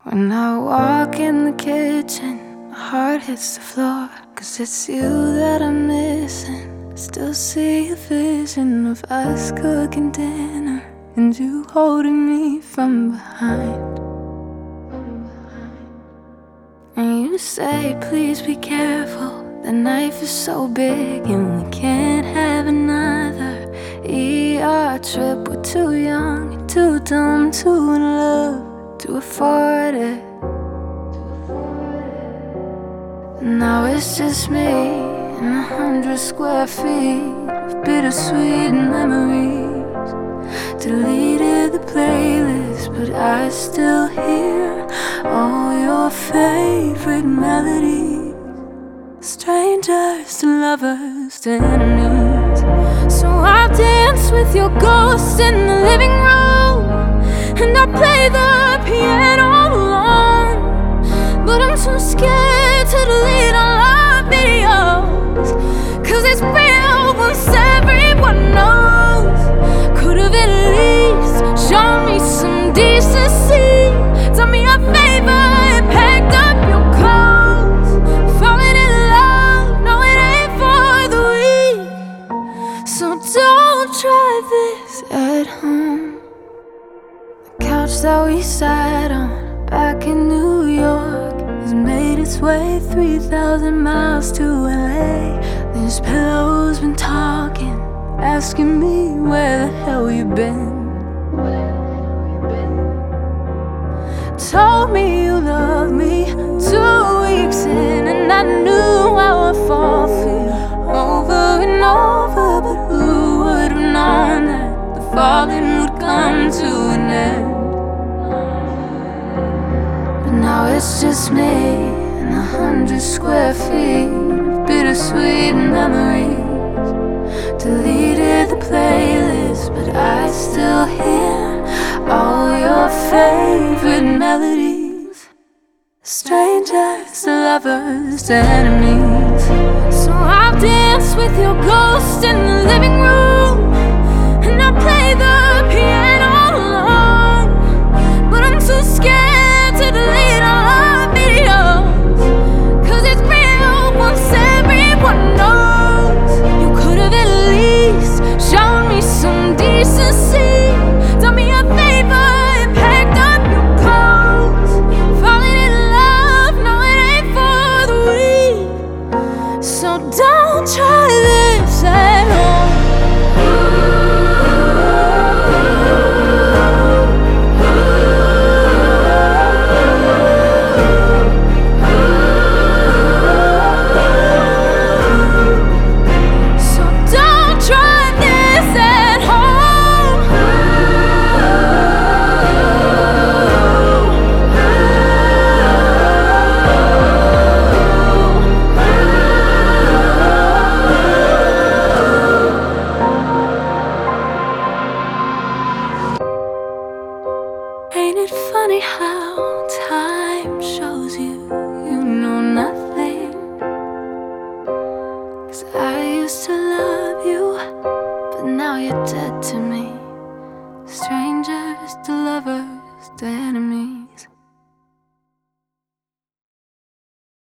When I walk in the kitchen, my heart hits the floor, 'cause it's you that I'm missing. Still see a vision of us cooking dinner and you holding me from behind. And you say, please be careful, the knife is so big and we can't have another ER trip. We're too young and too dumb, too in love to afford it. Now it's just me and 100 square feet of bittersweet memories. Deleted the playlist, but I still hear all your favorite melodies. Strangers to lovers to enemies. So I'll dance with your ghost in the living room, and I'll play the piano alone. But I'm too scared to delete all our videos, 'cause it's real once everyone knows. Could've at least shown me some decency. Done me a favor and packed up your clothes. Falling in love, no it ain't for the weak. So don't try this at home. The couch that we sat on back in New York has made its way 3,000 miles to LA. This pillow's been talking, asking me where the hell you been. Told me you loved me 2 weeks in, and I knew I would fall for you over and over. But who would've known that the falling would come to an end? But now it's just me and 100 square feet of bittersweet memories. Deleted the playlist, but I still hear all your favorite melodies. Strangers to lovers to enemies. So I'll dance with your ghost in the living room, and I'll play the piano alone. But I'm too scared to delete all our videos, 'cause it's real once everyone knows. You could've at least shown me some decency. Done me a favor and packed up your clothes. Falling in love, no it ain't for the weak. So don't try this at home. So don't try this at home. Ain't it funny how time shows you know nothing? 'Cause I used to love you, but now you're dead to me. Strangers to lovers to enemies.